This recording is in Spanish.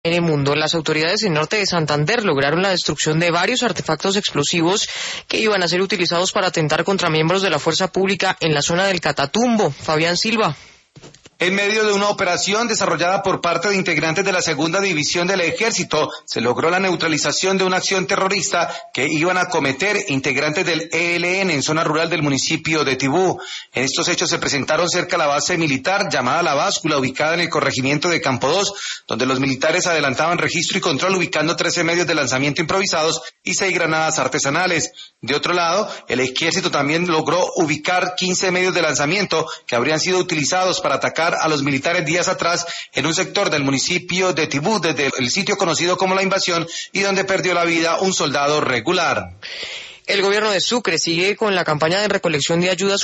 En el mundo, las autoridades en norte de Santander lograron la destrucción de varios artefactos explosivos que iban a ser utilizados para atentar contra miembros de la fuerza pública en la zona del Catatumbo. Fabián Silva. En medio de una operación desarrollada por parte de integrantes de la segunda división del ejército, se logró la neutralización de una acción terrorista que iban a cometer integrantes del ELN en zona rural del municipio de Tibú. En estos hechos se presentaron cerca de la base militar llamada La Báscula, ubicada en el corregimiento de Campo 2, donde los militares adelantaban registro y control ubicando 13 medios de lanzamiento improvisados y 6 granadas artesanales. De otro lado, el ejército también logró ubicar 15 medios de lanzamiento que habrían sido utilizados para atacar a los militares días atrás en un sector del municipio de Tibú, desde el sitio conocido como La Invasión, y donde perdió la vida un soldado regular. El gobierno de Sucre sigue con la campaña de recolección de ayudas